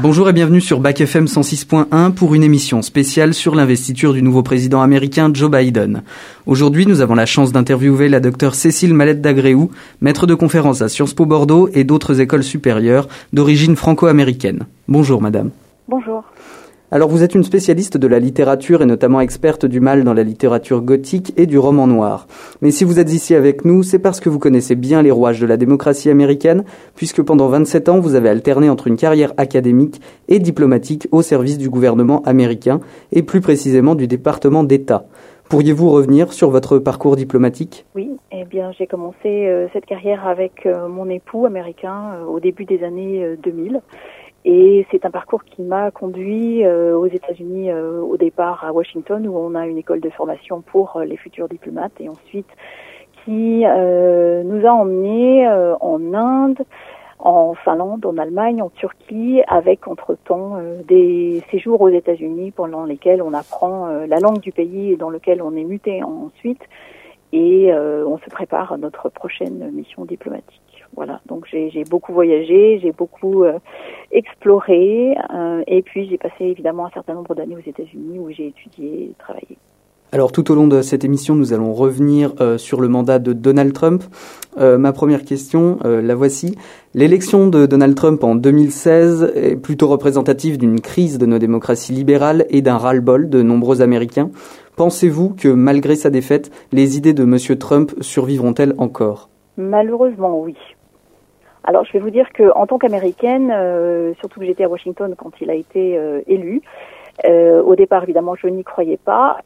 Bonjour et bienvenue sur Bac FM 106.1 pour une émission spéciale sur l'investiture du nouveau président américain Joe Biden. Aujourd'hui, nous avons la chance d'interviewer la docteure Cécile Malette-Dagréou, maître de conférence à Sciences Po Bordeaux et d'autres écoles supérieures d'origine franco-américaine. Bonjour madame. Bonjour. Alors vous êtes une spécialiste de la littérature et notamment experte du mal dans la littérature gothique et du roman noir. Mais si vous êtes ici avec nous, c'est parce que vous connaissez bien les rouages de la démocratie américaine, puisque pendant 27 ans, vous avez alterné entre une carrière académique et diplomatique au service du gouvernement américain, et plus précisément du département d'État. Pourriez-vous revenir sur votre parcours diplomatique ? Oui, eh bien j'ai commencé cette carrière avec mon époux américain au début des années 2000. Et c'est un parcours qui m'a conduit aux États-Unis au départ à Washington, où on a une école de formation pour les futurs diplomates, et ensuite qui nous a emmenés en Inde, en Finlande, en Allemagne, en Turquie, avec entre-temps des séjours aux États-Unis pendant lesquels on apprend la langue du pays dans lequel on est muté ensuite, et on se prépare à notre prochaine mission diplomatique. Voilà, donc j'ai beaucoup voyagé, j'ai beaucoup exploré, et puis j'ai passé évidemment un certain nombre d'années aux États-Unis où j'ai étudié et travaillé. Alors tout au long de cette émission, nous allons revenir sur le mandat de Donald Trump. Ma première question, la voici. L'élection de Donald Trump en 2016 est plutôt représentative d'une crise de nos démocraties libérales et d'un ras-le-bol de nombreux Américains. Pensez-vous que malgré sa défaite, les idées de M. Trump survivront-elles encore ? Malheureusement, oui. Alors, je vais vous dire que en tant qu'Américaine, surtout que j'étais à Washington quand il a été élu, au départ, évidemment, je n'y croyais pas.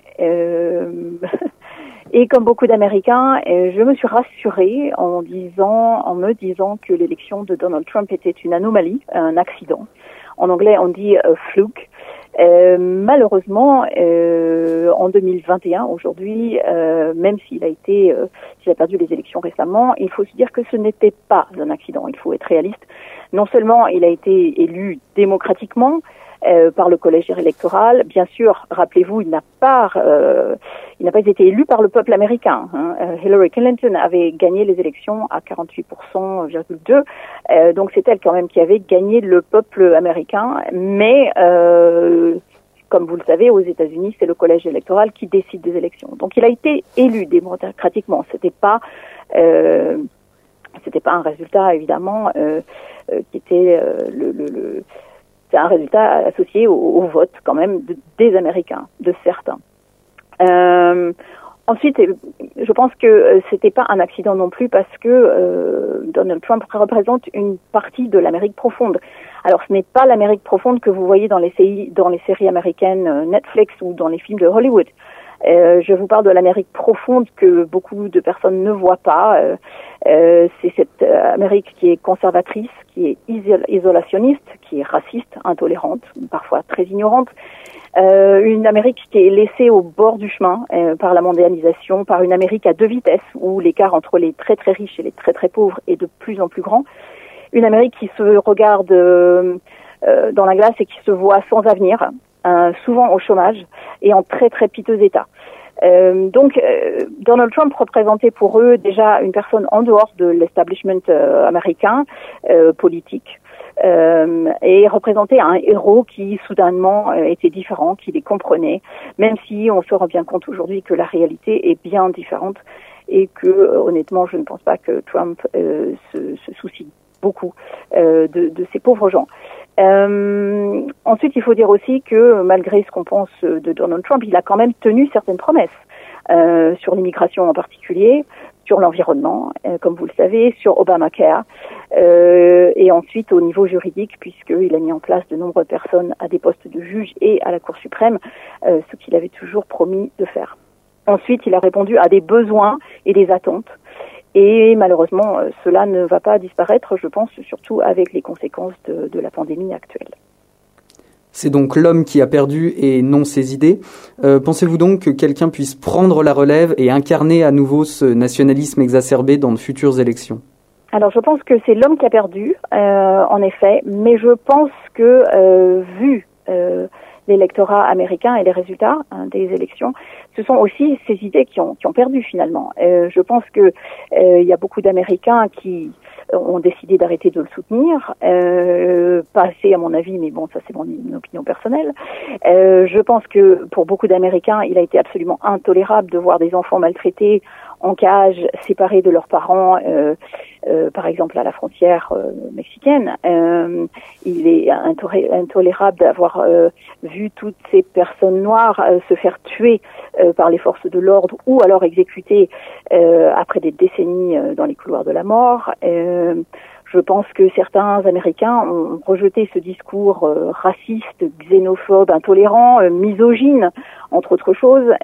Et comme beaucoup d'Américains, je me suis rassurée en me disant que l'élection de Donald Trump était une anomalie, un accident. En anglais, on dit fluke. Malheureusement, en 2021, aujourd'hui, même s'il a perdu les élections récemment, il faut se dire que ce n'était pas un accident. Il faut être réaliste. Non seulement il a été élu démocratiquement par le collège électoral, bien sûr, rappelez-vous, il n'a pas été élu par le peuple américain. Hillary Clinton avait gagné les élections à 48,2%, donc c'est elle quand même qui avait gagné le peuple américain, mais comme vous le savez, aux États-Unis, c'est le collège électoral qui décide des élections. Donc il a été élu démocratiquement. C'était pas un résultat évidemment qui était c'est un résultat associé au vote quand même des Américains, de certains. Ensuite, je pense que c'était pas un accident non plus parce que Donald Trump représente une partie de l'Amérique profonde. Alors, ce n'est pas l'Amérique profonde que vous voyez dans les séries américaines Netflix ou dans les films de Hollywood. Je vous parle de l'Amérique profonde que beaucoup de personnes ne voient pas. C'est cette Amérique qui est conservatrice, qui est isolationniste, qui est raciste, intolérante, parfois très ignorante. Une Amérique qui est laissée au bord du chemin par la mondialisation, par une Amérique à deux vitesses où l'écart entre les très très riches et les très très pauvres est de plus en plus grand. Une Amérique qui se regarde dans la glace et qui se voit sans avenir, souvent au chômage et en très très piteux état. Donc Donald Trump représentait pour eux déjà une personne en dehors de l'establishment américain politique. Et représentait un héros qui soudainement était différent, qui les comprenait, même si on se rend bien compte aujourd'hui que la réalité est bien différente et que honnêtement je ne pense pas que Trump se soucie beaucoup de ces pauvres gens. Ensuite, il faut dire aussi que malgré ce qu'on pense de Donald Trump, il a quand même tenu certaines promesses sur l'immigration en particulier, sur l'environnement, comme vous le savez, sur Obamacare, et ensuite au niveau juridique, puisqu'il a mis en place de nombreuses personnes à des postes de juge et à la Cour suprême, ce qu'il avait toujours promis de faire. Ensuite, il a répondu à des besoins et des attentes. Et malheureusement, cela ne va pas disparaître, je pense, surtout avec les conséquences de la pandémie actuelle. C'est donc l'homme qui a perdu et non ses idées. Pensez-vous donc que quelqu'un puisse prendre la relève et incarner à nouveau ce nationalisme exacerbé dans de futures élections ? Alors je pense que c'est l'homme qui a perdu, en effet, mais je pense que vu l'électorat américain et les résultats des élections, ce sont aussi ces idées qui ont perdu finalement. Je pense que il y a beaucoup d'Américains qui ont décidé d'arrêter de le soutenir. Pas assez à mon avis, mais bon, ça c'est mon opinion personnelle. Je pense que pour beaucoup d'Américains, il a été absolument intolérable de voir des enfants maltraités en cage, séparés de leurs parents, par exemple à la frontière mexicaine. Il est intolérable d'avoir vu toutes ces personnes noires se faire tuer par les forces de l'ordre ou alors exécutées après des décennies dans les couloirs de la mort. Je pense que certains Américains ont rejeté ce discours raciste, xénophobe, intolérant, misogyne, entre autres choses.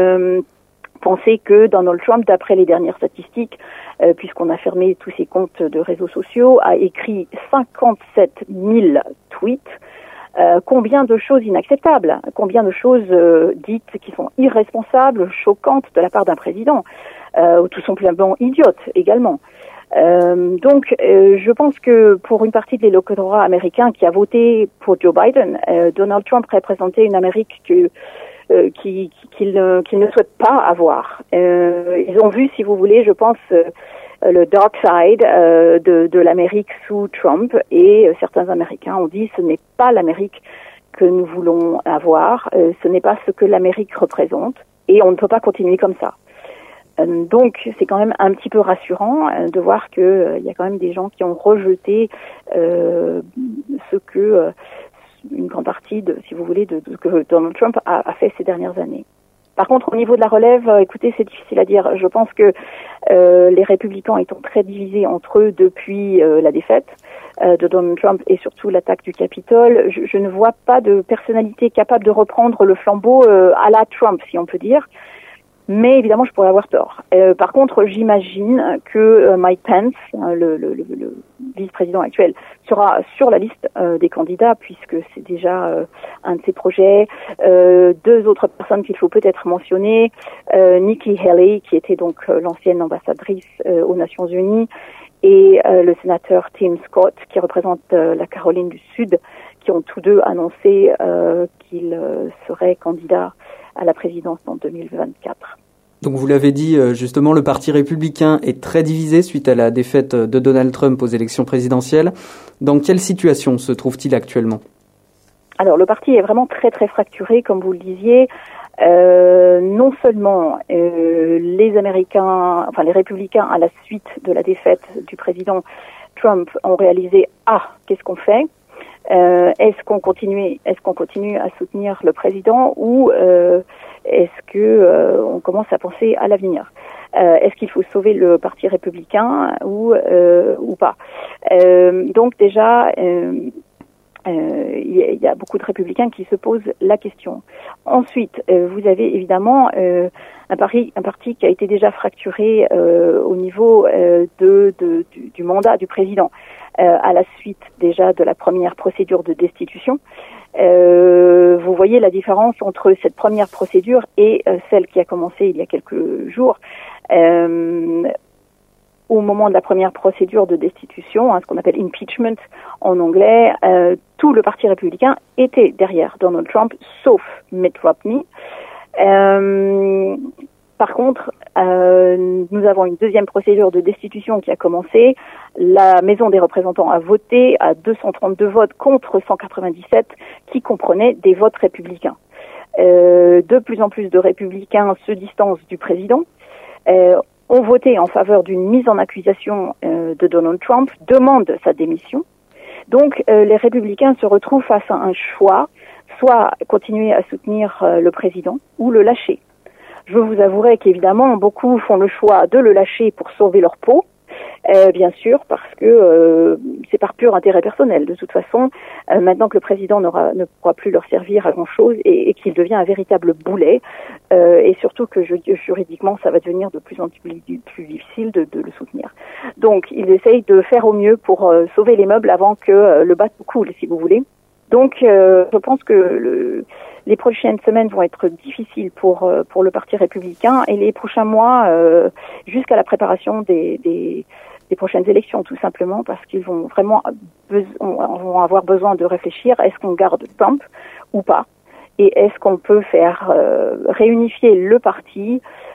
Penser que Donald Trump, d'après les dernières statistiques, puisqu'on a fermé tous ses comptes de réseaux sociaux, a écrit 57 000 tweets. Combien de choses inacceptables, combien de choses dites qui sont irresponsables, choquantes de la part d'un président, ou tout simplement idiotes également. Donc, je pense que pour une partie de l'électorat américain qui a voté pour Joe Biden, Donald Trump représentait une Amérique qu'ils ne souhaitent pas avoir. Ils ont vu, si vous voulez, je pense, le dark side de l'Amérique sous Trump, et certains Américains ont dit ce n'est pas l'Amérique que nous voulons avoir, ce n'est pas ce que l'Amérique représente, et on ne peut pas continuer comme ça. Donc c'est quand même un petit peu rassurant de voir que il y a quand même des gens qui ont rejeté ce que une grande partie de, si vous voulez, de ce que Donald Trump a fait ces dernières années. Par contre, au niveau de la relève, écoutez, c'est difficile à dire. Je pense que les républicains étant très divisés entre eux depuis la défaite de Donald Trump et surtout l'attaque du Capitole, je ne vois pas de personnalité capable de reprendre le flambeau à la Trump, si on peut dire. Mais évidemment, je pourrais avoir tort. Par contre, j'imagine que Mike Pence, le vice-président actuel, sera sur la liste des candidats, puisque c'est déjà un de ses projets. Deux autres personnes qu'il faut peut-être mentionner, Nikki Haley, qui était donc l'ancienne ambassadrice aux Nations Unies, et le sénateur Tim Scott, qui représente la Caroline du Sud, qui ont tous deux annoncé qu'ils seraient candidats à la présidence en 2024. Donc vous l'avez dit, justement, le Parti républicain est très divisé suite à la défaite de Donald Trump aux élections présidentielles. Dans quelle situation se trouve-t-il actuellement ? Alors le parti est vraiment très très fracturé, comme vous le disiez. Non seulement les Américains, enfin les républicains, à la suite de la défaite du président Trump, ont réalisé qu'est-ce qu'on fait ? Est-ce qu'on continue à soutenir le président ou est-ce que on commence à penser à l'avenir? Est-ce qu'il faut sauver le parti républicain ou pas? Donc déjà il y a beaucoup de républicains qui se posent la question. Ensuite, vous avez évidemment un parti qui a été déjà fracturé au niveau du mandat du président. À la suite déjà de la première procédure de destitution. Vous voyez la différence entre cette première procédure et celle qui a commencé il y a quelques jours. Au moment de la première procédure de destitution, ce qu'on appelle impeachment en anglais, tout le Parti républicain était derrière Donald Trump, sauf Mitt Romney. Par contre, nous avons une deuxième procédure de destitution qui a commencé. La Maison des représentants a voté à 232 votes contre 197 qui comprenaient des votes républicains. De plus en plus de républicains se distancent du président, ont voté en faveur d'une mise en accusation de Donald Trump, demandent sa démission. Donc les républicains se retrouvent face à un choix, soit continuer à soutenir le président ou le lâcher. Je vous avouerai qu'évidemment, beaucoup font le choix de le lâcher pour sauver leur peau, bien sûr, parce que c'est par pur intérêt personnel. De toute façon, maintenant que le président ne pourra plus leur servir à grand-chose et qu'il devient un véritable boulet, et surtout que juridiquement, ça va devenir de plus en plus difficile de le soutenir. Donc, ils essayent de faire au mieux pour sauver les meubles avant que le bateau coule, si vous voulez. Donc, je pense que les prochaines semaines vont être difficiles pour le Parti républicain et les prochains mois jusqu'à la préparation des prochaines élections, tout simplement parce qu'ils vont vraiment vont avoir besoin de réfléchir. Est-ce qu'on garde Trump ou pas? Et est-ce qu'on peut faire réunifier le parti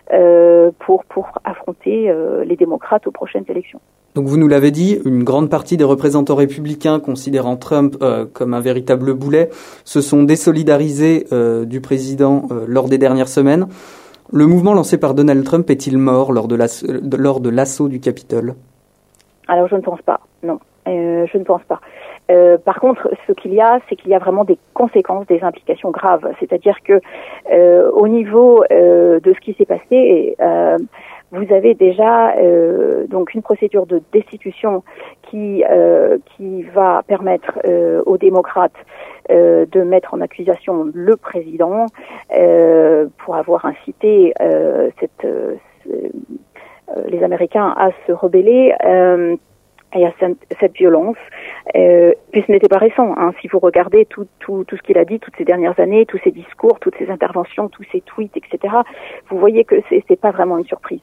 pour affronter les démocrates aux prochaines élections. Donc vous nous l'avez dit, une grande partie des représentants républicains considérant Trump comme un véritable boulet se sont désolidarisés du président lors des dernières semaines. Le mouvement lancé par Donald Trump est-il mort lors de l'assaut du Capitole ? Alors je ne pense pas, non. Je ne pense pas. Par contre, ce qu'il y a, c'est qu'il y a vraiment des conséquences, des implications graves. C'est-à-dire que au niveau de ce qui s'est passé, vous avez déjà donc une procédure de destitution qui va permettre aux démocrates de mettre en accusation le président pour avoir incité les Américains à se rebeller. Et à cette violence, puis ce n'était pas récent. Hein. Si vous regardez tout ce qu'il a dit toutes ces dernières années, tous ses discours, toutes ses interventions, tous ses tweets, etc., vous voyez que c'est pas vraiment une surprise.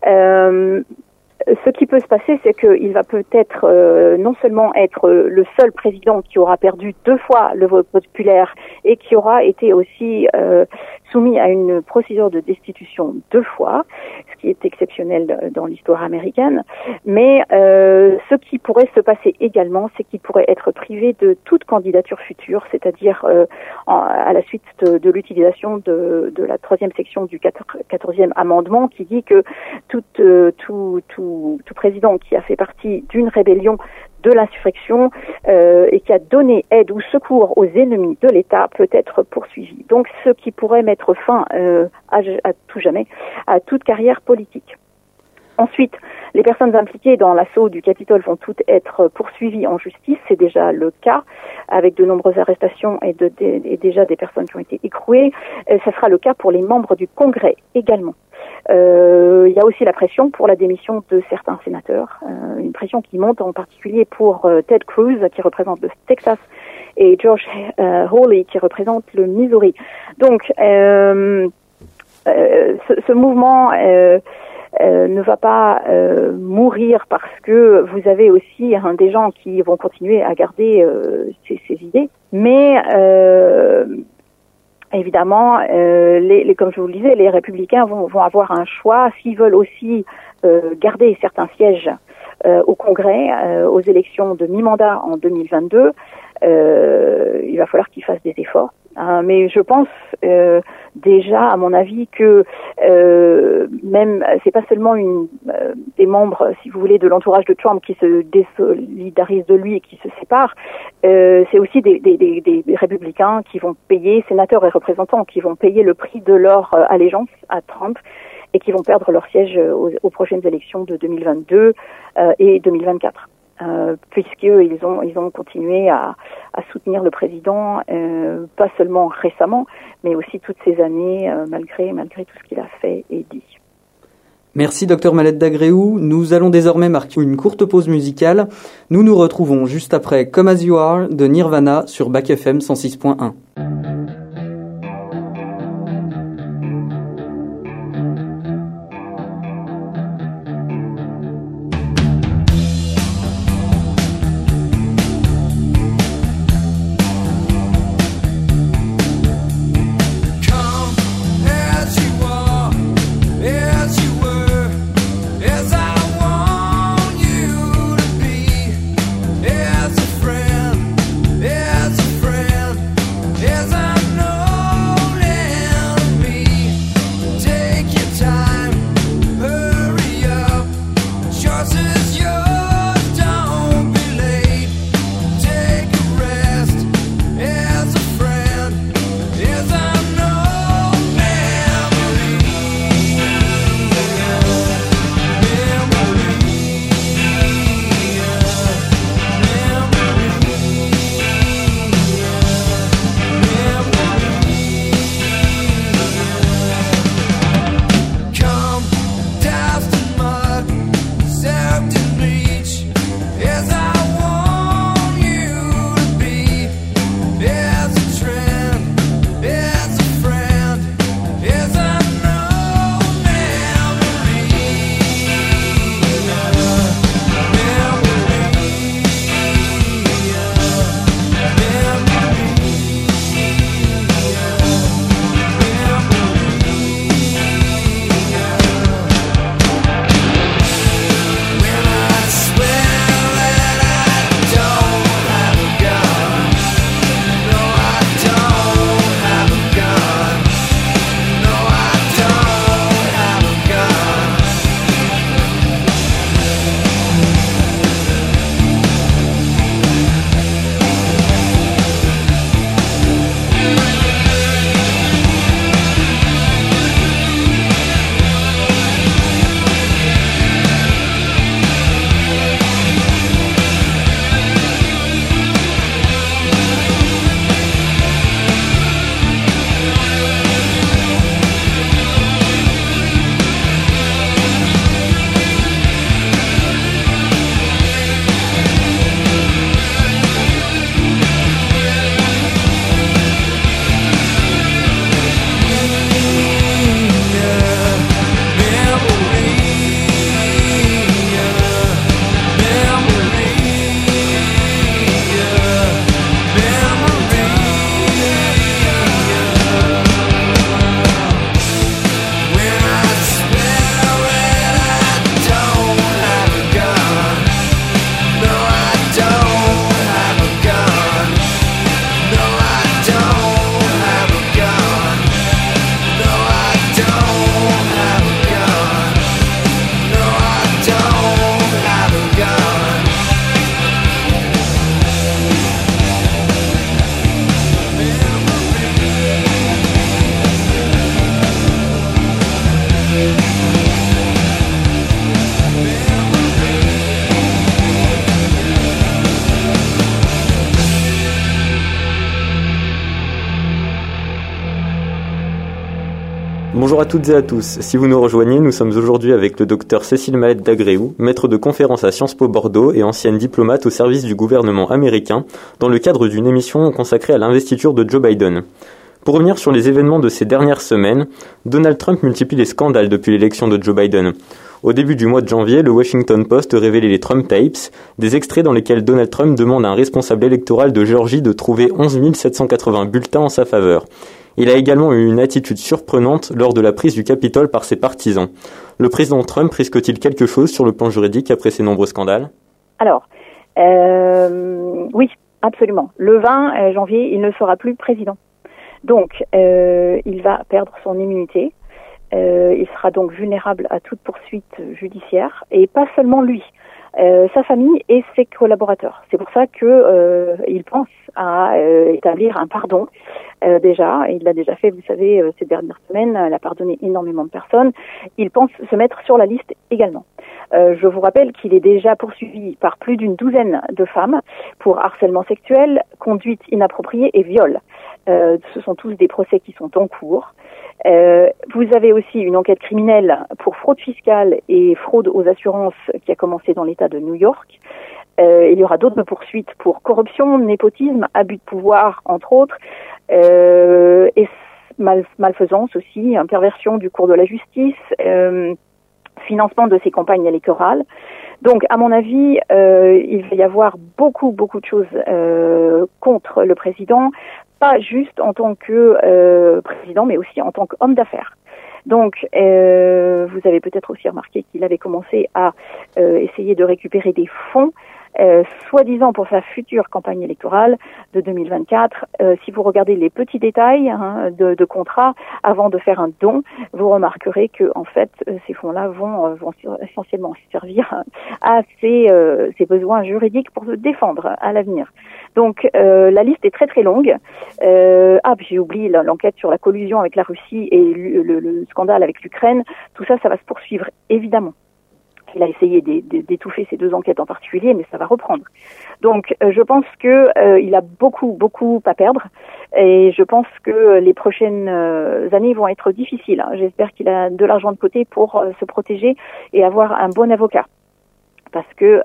Ce qui peut se passer, c'est qu'il va peut-être non seulement être le seul président qui aura perdu 2 fois le vote populaire et qui aura été aussi soumis à une procédure de destitution 2 fois, ce qui est exceptionnel dans l'histoire américaine. Mais ce qui pourrait se passer également, c'est qu'il pourrait être privé de toute candidature future, c'est-à-dire à la suite de l'utilisation de la 3e section du 14e amendement qui dit que tout président qui a fait partie d'une rébellion, de l'insurrection et qui a donné aide ou secours aux ennemis de l'État peut être poursuivi. Donc ce qui pourrait mettre fin à tout jamais à toute carrière politique. Ensuite, les personnes impliquées dans l'assaut du Capitole vont toutes être poursuivies en justice. C'est déjà le cas, avec de nombreuses arrestations et déjà des personnes qui ont été écrouées. Ça sera le cas pour les membres du Congrès également. Il y a aussi la pression pour la démission de certains sénateurs, une pression qui monte en particulier pour Ted Cruz qui représente le Texas et Josh Hawley qui représente le Missouri. Donc ce mouvement ne va pas mourir parce que vous avez aussi des gens qui vont continuer à garder ces idées, mais évidemment, comme je vous le disais, les républicains vont avoir un choix s'ils veulent aussi garder certains sièges au Congrès aux élections de mi-mandat en 2022. Il va falloir qu'ils fassent des efforts. Mais je pense déjà, à mon avis, que même c'est pas seulement des membres, si vous voulez, de l'entourage de Trump qui se désolidarisent de lui et qui se séparent. C'est aussi des républicains qui vont payer, sénateurs et représentants, qui vont payer le prix de leur allégeance à Trump et qui vont perdre leur siège aux prochaines élections de 2022 et 2024. Puisqu'ils ont continué à soutenir le président, pas seulement récemment, mais aussi toutes ces années, malgré tout ce qu'il a fait et dit. Merci Dr Malette Dagréou. Nous allons désormais marquer une courte pause musicale. Nous nous retrouvons juste après Come As You Are de Nirvana sur Back FM 106.1. As a friend, as a friend. Bonjour à toutes et à tous. Si vous nous rejoignez, nous sommes aujourd'hui avec le docteur Cécile Malette d'Agréou, maître de conférence à Sciences Po Bordeaux et ancienne diplomate au service du gouvernement américain, dans le cadre d'une émission consacrée à l'investiture de Joe Biden. Pour revenir sur les événements de ces dernières semaines, Donald Trump multiplie les scandales depuis l'élection de Joe Biden. Au début du mois de janvier, le Washington Post révélait les Trump Tapes, des extraits dans lesquels Donald Trump demande à un responsable électoral de Géorgie de trouver 11 780 bulletins en sa faveur. Il a également eu une attitude surprenante lors de la prise du Capitole par ses partisans. Le président Trump risque-t-il quelque chose sur le plan juridique après ces nombreux scandales ? Alors, oui, absolument. Le 20 janvier, il ne sera plus président. Donc, il va perdre son immunité. Il sera donc vulnérable à toute poursuite judiciaire, et pas seulement lui. Sa famille et ses collaborateurs. C'est pour ça que il pense à établir un pardon. Déjà, il l'a déjà fait, vous savez, ces dernières semaines, il a pardonné énormément de personnes. Il pense se mettre sur la liste également. Je vous rappelle qu'il est déjà poursuivi par plus d'une douzaine de femmes pour harcèlement sexuel, conduite inappropriée et viol. Ce sont tous des procès qui sont en cours. Vous avez aussi une enquête criminelle pour fraude fiscale et fraude aux assurances qui a commencé dans l'État de New York. Il y aura d'autres poursuites pour corruption, népotisme, abus de pouvoir, entre autres, et malfaisance aussi, perversion du cours de la justice, financement de ses campagnes électorales. Donc, à mon avis, il va y avoir beaucoup de choses contre le président, pas juste en tant que président, mais aussi en tant qu'homme d'affaires. Donc, vous avez peut-être aussi remarqué qu'il avait commencé à essayer de récupérer des fonds, soi-disant pour sa future campagne électorale de 2024. Si vous regardez les petits détails de contrat avant de faire un don, vous remarquerez que en fait ces fonds-là vont essentiellement servir à ses besoins juridiques pour se défendre à l'avenir. Donc la liste est très très longue. Puis j'ai oublié l'enquête sur la collusion avec la Russie et le scandale avec l'Ukraine. Tout ça, ça va se poursuivre évidemment. Il a essayé d'étouffer ces deux enquêtes en particulier, mais ça va reprendre. Donc, je pense que il a beaucoup à perdre, et je pense que les prochaines années vont être difficiles. J'espère qu'il a de l'argent de côté pour se protéger et avoir un bon avocat, parce que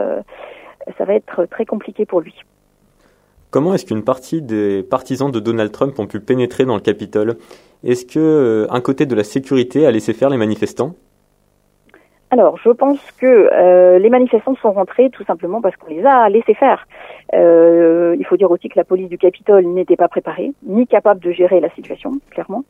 ça va être très compliqué pour lui. Comment est-ce qu'une partie des partisans de Donald Trump ont pu pénétrer dans le Capitole ? Est-ce que un côté de la sécurité a laissé faire les manifestants ? Alors, je pense que les manifestants sont rentrés tout simplement parce qu'on les a laissés faire. Il faut dire aussi que la police du Capitole n'était pas préparée, ni capable de gérer la situation, clairement.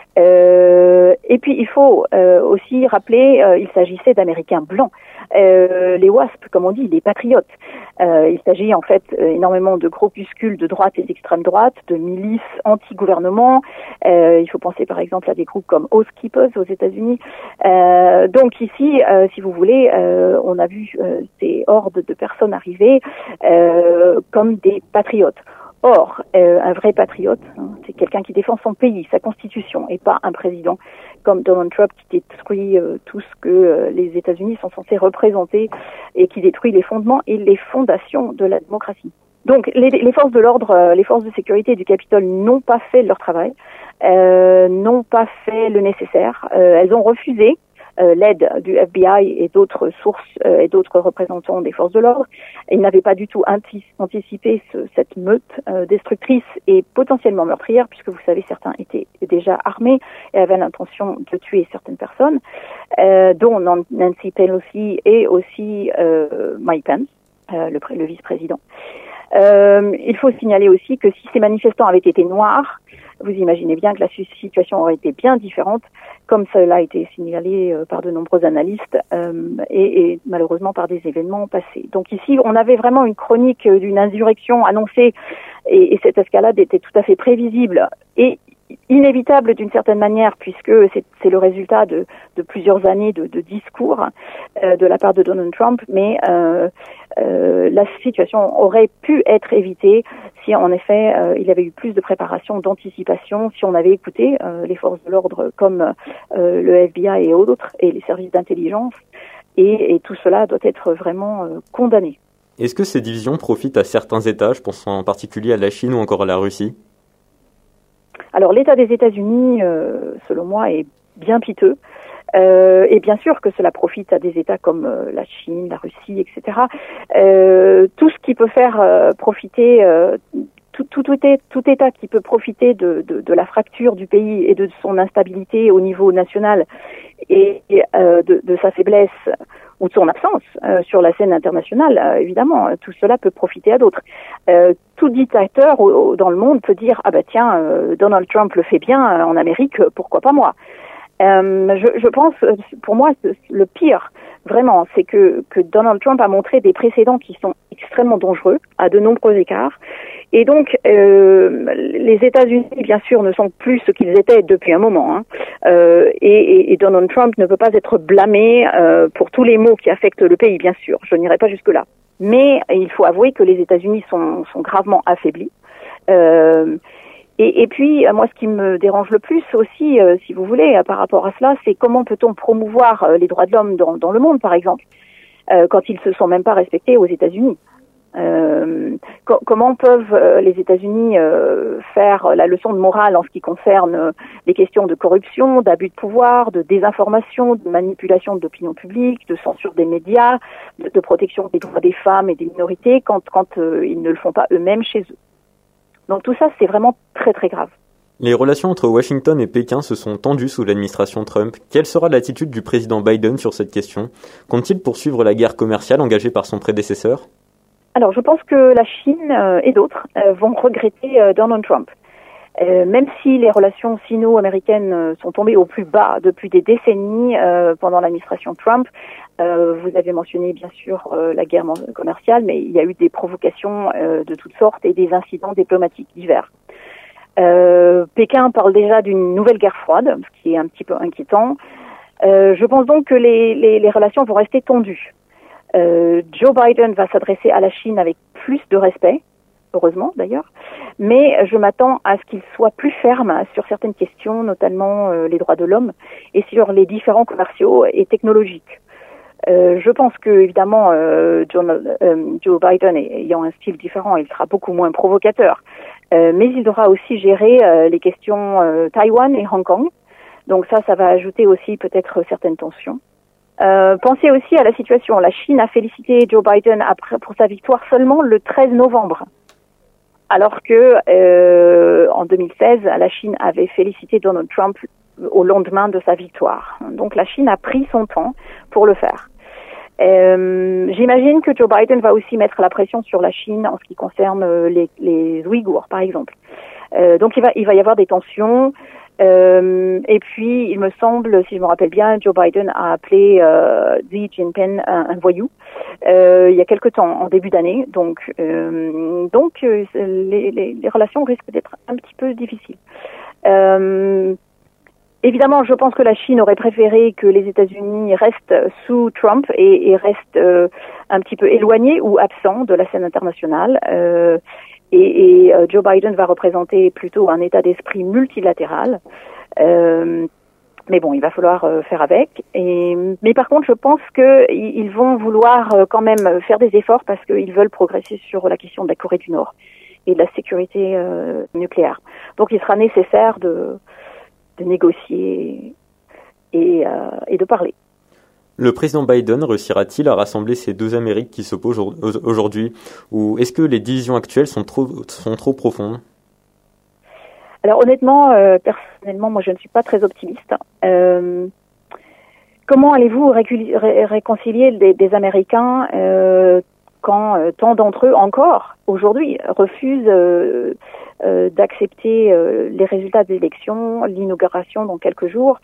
Et puis, il faut aussi rappeler, il s'agissait d'Américains blancs. Les WASP, comme on dit, les patriotes. Il s'agit en fait énormément de groupuscules de droite et d'extrême droite, de milices anti-gouvernement. Il faut penser par exemple à des groupes comme Oath Keepers aux États-Unis. Donc ici, si vous voulez, on a vu ces hordes de personnes arriver comme des patriotes. Or, un vrai patriote, c'est quelqu'un qui défend son pays, sa constitution, et pas un président comme Donald Trump qui détruit tout ce que les États-Unis sont censés représenter et qui détruit les fondements et les fondations de la démocratie. Donc, les forces de l'ordre, les forces de sécurité du Capitole n'ont pas fait leur travail, n'ont pas fait le nécessaire. Elles ont refusé l'aide du FBI et d'autres sources et d'autres représentants des forces de l'ordre. Ils n'avaient pas du tout anticipé cette meute destructrice et potentiellement meurtrière, puisque vous savez, certains étaient déjà armés et avaient l'intention de tuer certaines personnes, dont Nancy Pelosi et aussi Mike Pence, le vice-président. Il faut signaler aussi que si ces manifestants avaient été noirs, vous imaginez bien que la situation aurait été bien différente, comme cela a été signalé par de nombreux analystes et malheureusement par des événements passés. Donc ici, on avait vraiment une chronique d'une insurrection annoncée et cette escalade était tout à fait prévisible et inévitable d'une certaine manière, puisque c'est le résultat de plusieurs années de discours de la part de Donald Trump, mais la situation aurait pu être évitée si en effet il y avait eu plus de préparation, d'anticipation, si on avait écouté les forces de l'ordre comme le FBI et autres, et les services d'intelligence, et tout cela doit être vraiment condamné. Est-ce que ces divisions profitent à certains États, je pense en particulier à la Chine ou encore à la Russie ? Alors l'état des États-Unis, selon moi, est bien piteux. Et bien sûr que cela profite à des États comme la Chine, la Russie, etc. Tout ce qui peut faire profiter, tout État qui peut profiter de la fracture du pays et de son instabilité au niveau national et de sa faiblesse ou de son absence sur la scène internationale, évidemment, tout cela peut profiter à d'autres. Tout dictateur dans le monde peut dire « Ah bah tiens, Donald Trump le fait bien en Amérique, pourquoi pas moi ?» Je pense, pour moi, le pire, vraiment, c'est que Donald Trump a montré des précédents qui sont extrêmement dangereux, à de nombreux écarts. Et donc, les États-Unis, bien sûr, ne sont plus ce qu'ils étaient depuis un moment. Et Donald Trump ne peut pas être blâmé pour tous les maux qui affectent le pays, bien sûr. Je n'irai pas jusque-là. Mais il faut avouer que les États-Unis sont gravement affaiblis. Et puis, moi, ce qui me dérange le plus aussi, si vous voulez, par rapport à cela, c'est comment peut-on promouvoir les droits de l'homme dans le monde, par exemple, quand ils se sont même pas respectés aux États-Unis. Comment peuvent les États-Unis faire la leçon de morale en ce qui concerne les questions de corruption, d'abus de pouvoir, de désinformation, de manipulation de l'opinion publique, de censure des médias, de protection des droits des femmes et des minorités quand ils ne le font pas eux-mêmes chez eux. Donc tout ça, c'est vraiment très très grave. Les relations entre Washington et Pékin se sont tendues sous l'administration Trump. Quelle sera l'attitude du président Biden sur cette question ? Compte-t-il poursuivre la guerre commerciale engagée par son prédécesseur ? Alors je pense que la Chine et d'autres vont regretter Donald Trump. Même si les relations sino-américaines sont tombées au plus bas depuis des décennies pendant l'administration Trump, vous avez mentionné bien sûr la guerre commerciale, mais il y a eu des provocations de toutes sortes et des incidents diplomatiques divers. Pékin parle déjà d'une nouvelle guerre froide, ce qui est un petit peu inquiétant. Je pense donc que les relations vont rester tendues. Joe Biden va s'adresser à la Chine avec plus de respect, heureusement d'ailleurs, mais je m'attends à ce qu'il soit plus ferme sur certaines questions, notamment les droits de l'homme et sur les différends commerciaux et technologiques. Je pense que évidemment Joe Biden ayant un style différent, il sera beaucoup moins provocateur, mais il devra aussi gérer les questions Taïwan et Hong Kong. Donc ça va ajouter aussi peut-être certaines tensions. Pensez aussi à la situation. La Chine a félicité Joe Biden pour sa victoire seulement le 13 novembre. Alors que en 2016, la Chine avait félicité Donald Trump au lendemain de sa victoire. Donc la Chine a pris son temps pour le faire. J'imagine que Joe Biden va aussi mettre la pression sur la Chine en ce qui concerne les Ouïghours, par exemple. Donc il va y avoir des tensions. Et puis, il me semble, si je me rappelle bien, Joe Biden a appelé Xi Jinping un voyou il y a quelque temps, en début d'année. Donc les relations risquent d'être un petit peu difficiles. Évidemment, je pense que la Chine aurait préféré que les États-Unis restent sous Trump et restent un petit peu éloignés ou absents de la scène internationale. Et Joe Biden va représenter plutôt un état d'esprit multilatéral. Mais bon, il va falloir faire avec. Mais par contre, je pense qu'ils vont vouloir quand même faire des efforts parce qu'ils veulent progresser sur la question de la Corée du Nord et de la sécurité nucléaire. Donc, il sera nécessaire de négocier et de parler. Le président Biden réussira-t-il à rassembler ces deux Amériques qui s'opposent aujourd'hui, ou est-ce que les divisions actuelles sont trop profondes ? Alors honnêtement, personnellement, moi je ne suis pas très optimiste. Comment allez-vous réconcilier des Américains quand tant d'entre eux encore aujourd'hui refusent d'accepter les résultats des élections, l'inauguration dans quelques jours?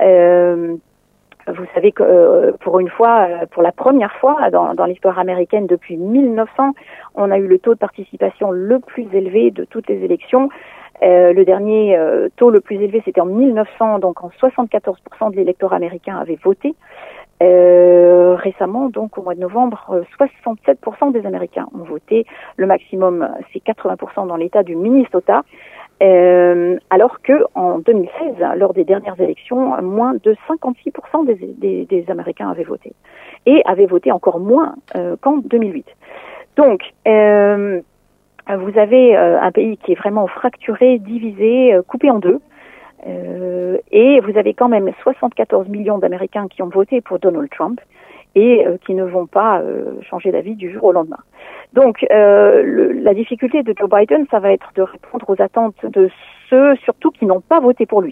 Vous savez que pour la première fois dans l'histoire américaine depuis 1900, on a eu le taux de participation le plus élevé de toutes les élections. Le dernier taux le plus élevé, c'était en 1900, donc en 74% de l'électorat américain avait voté. Récemment, donc au mois de novembre, 67% des Américains ont voté. Le maximum, c'est 80% dans l'État du Minnesota. Alors que en 2016, lors des dernières élections, moins de 56% des Américains avaient voté et avaient voté encore moins qu'en 2008. Donc, vous avez un pays qui est vraiment fracturé, divisé, coupé en deux. Et vous avez quand même 74 millions d'Américains qui ont voté pour Donald Trump et qui ne vont pas changer d'avis du jour au lendemain. Donc, la difficulté de Joe Biden, ça va être de répondre aux attentes de ceux, surtout, qui n'ont pas voté pour lui.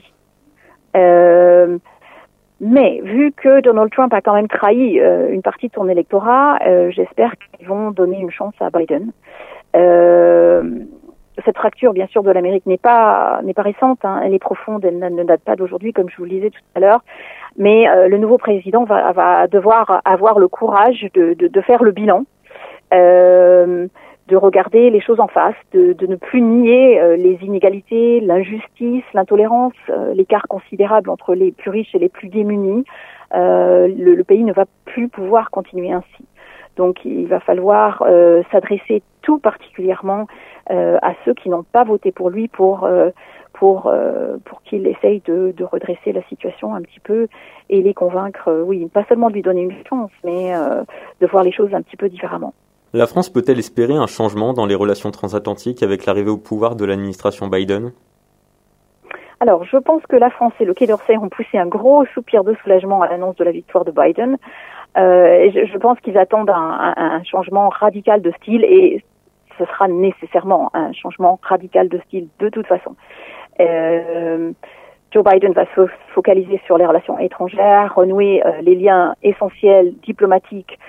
Mais vu que Donald Trump a quand même trahi une partie de son électorat, j'espère qu'ils vont donner une chance à Biden. Cette fracture, bien sûr, de l'Amérique n'est pas récente, hein, elle est profonde, elle ne date pas d'aujourd'hui, comme je vous le disais tout à l'heure. Mais le nouveau président va devoir avoir le courage de faire le bilan, de regarder les choses en face, de ne plus nier les inégalités, l'injustice, l'intolérance, l'écart considérable entre les plus riches et les plus démunis. Le pays ne va plus pouvoir continuer ainsi. Donc il va falloir s'adresser tout particulièrement à ceux qui n'ont pas voté pour lui pour qu'il essaye de redresser la situation un petit peu et les convaincre, oui, pas seulement de lui donner une chance, mais de voir les choses un petit peu différemment. La France peut-elle espérer un changement dans les relations transatlantiques avec l'arrivée au pouvoir de l'administration Biden ? Alors, je pense que la France et le Quai d'Orsay ont poussé un gros soupir de soulagement à l'annonce de la victoire de Biden. Je pense qu'ils attendent un changement radical de style et ce sera nécessairement un changement radical de style de toute façon. Joe Biden va se focaliser sur les relations étrangères, renouer les liens essentiels diplomatiques.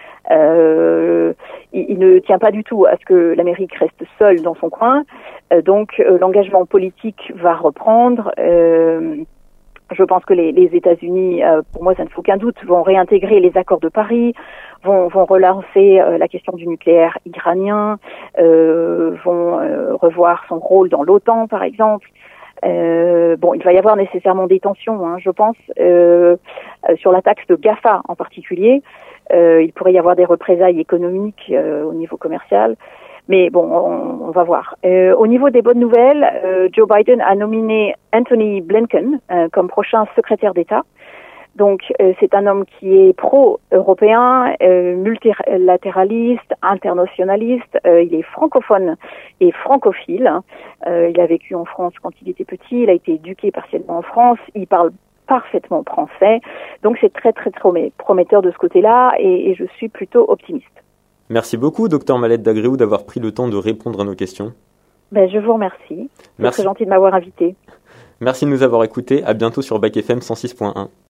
Il ne tient pas du tout à ce que l'Amérique reste seule dans son coin. Donc l'engagement politique va reprendre. Je pense que les États-Unis, pour moi ça ne fait aucun doute, vont réintégrer les accords de Paris, vont relancer la question du nucléaire iranien, vont revoir son rôle dans l'OTAN par exemple. Il va y avoir nécessairement des tensions, hein, je pense, sur la taxe de GAFA en particulier. Il pourrait y avoir des représailles économiques au niveau commercial. Mais bon, on va voir. Au niveau des bonnes nouvelles, Joe Biden a nominé Anthony Blinken comme prochain secrétaire d'État. Donc, c'est un homme qui est pro-européen, multilatéraliste, internationaliste. Il est francophone et francophile. Il a vécu en France quand il était petit. Il a été éduqué partiellement en France. Il parle parfaitement français. Donc, c'est très, très prometteur de ce côté-là et je suis plutôt optimiste. Merci beaucoup, Dr Mallette d'Agréou, d'avoir pris le temps de répondre à nos questions. Je vous remercie. C'est très gentil de m'avoir invité. Merci de nous avoir écoutés. À bientôt sur Bac FM 106.1.